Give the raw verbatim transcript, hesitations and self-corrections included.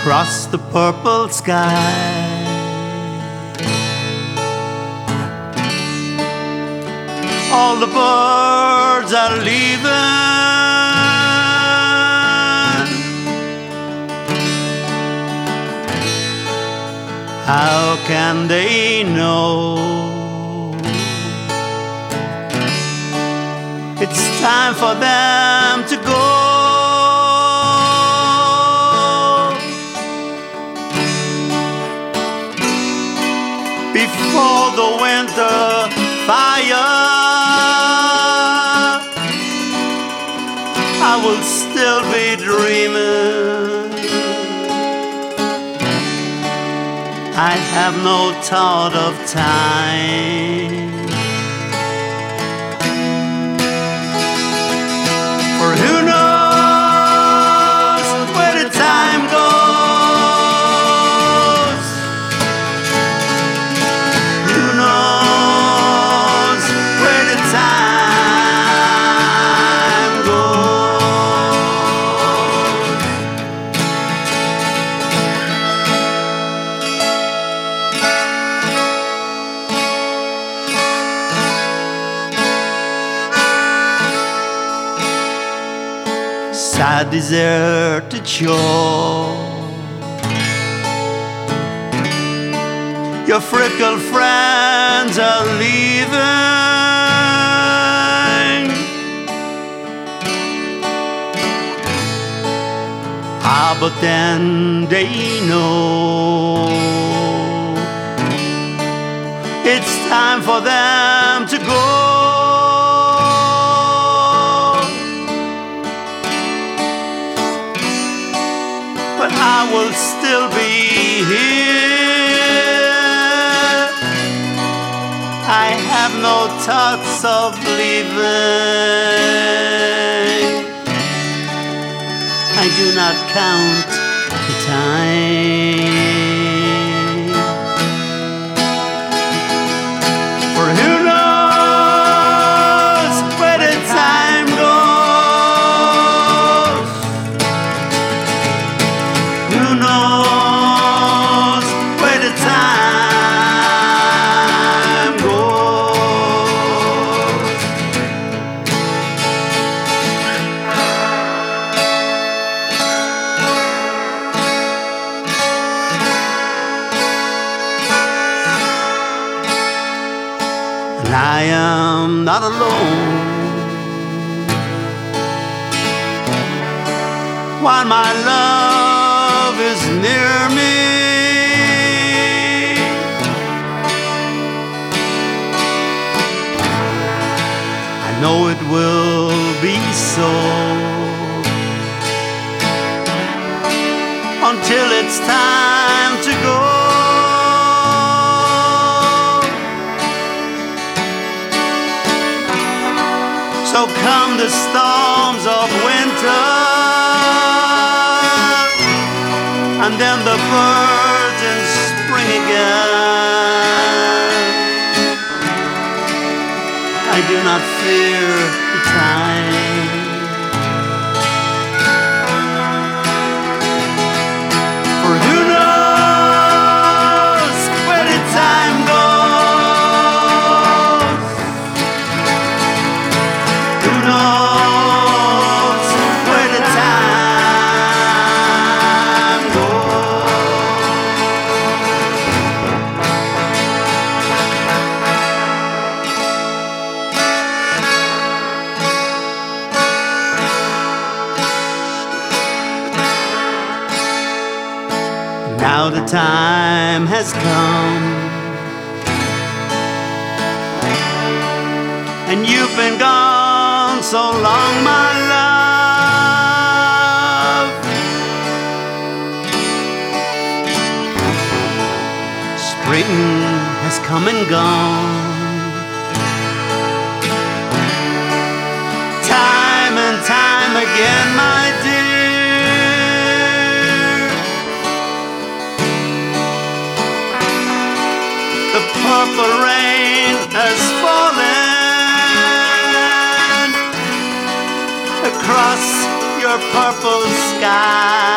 across the purple sky. All the birds are leaving. How can they know? It's time for them to go. Before the winter fire, I will still be dreaming. I have no thought of time. For who knows where the time goes? Who knows where the time goes? Sad deserted shore, your fickle friends are leaving. Ah, but then they know it's time for them to go. But I will still be here. I have no thoughts of leaving. I do not count the time. For who knows where the time goes? Who knows where the time goes? And I am not alone. While my love is near me, I know it will be so until it's time to go. So come the storms of winter, and then the birds in spring again. I do not fear the time. For who knows where the time goes? Who knows where the time Now the time has come, and you've been gone so long, my love. Spring has come and gone. Time and time again, my dear, the purple rain has fallen across your purple sky.